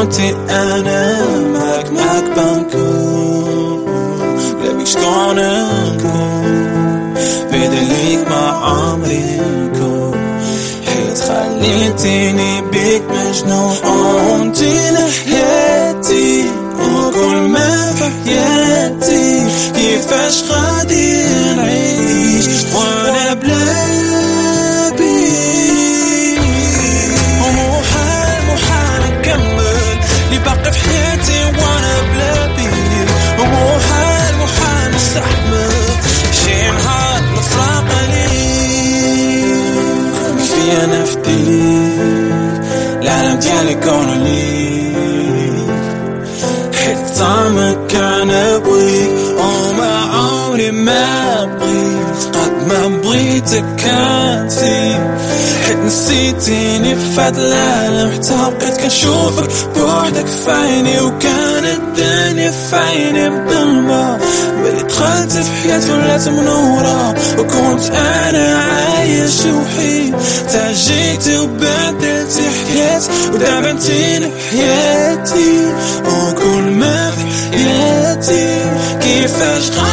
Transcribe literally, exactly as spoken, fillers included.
قلتي أنا معك معك بنكون لا بيك شكون نكون بدليك مع عمري نكون حيت خليتيني بيك مجنون انتي لحياتي وكل ما في حياتي كيفاش غادي نعيش وانا بلا بيك ومحال محال نكمل لي باقي في حياتي وانا بلا بيك ومحال محال نستحمل شي نهار نفراق ليك كفاية انا فديك العالم ديالي كون ليك حيت طعمك انا بغيك وما عمري ما بغيت قد ما بغيتك انتي حيت نسيتيني في هاد العالم حتى بقيت كنشوفك بوحدك في عيني وكانت الدنيا في عيني مظلمة ملي دخلت في حياتي ولات منورة وكنت انا عايش وحيد تا جيتي وبدلتي حياتي ودابا انتي لحياتي وكل ما في حياتي كيفاش